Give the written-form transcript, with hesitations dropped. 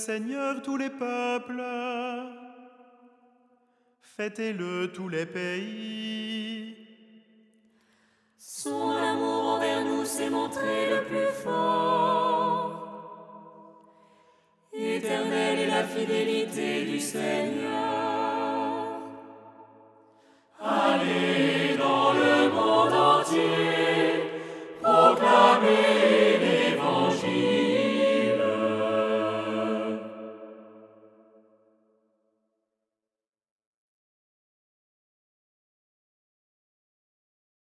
Seigneur tous les peuples. Fêtez-le tous les pays. Son amour envers nous s'est montré le plus fort. Éternelle est la fidélité du Seigneur.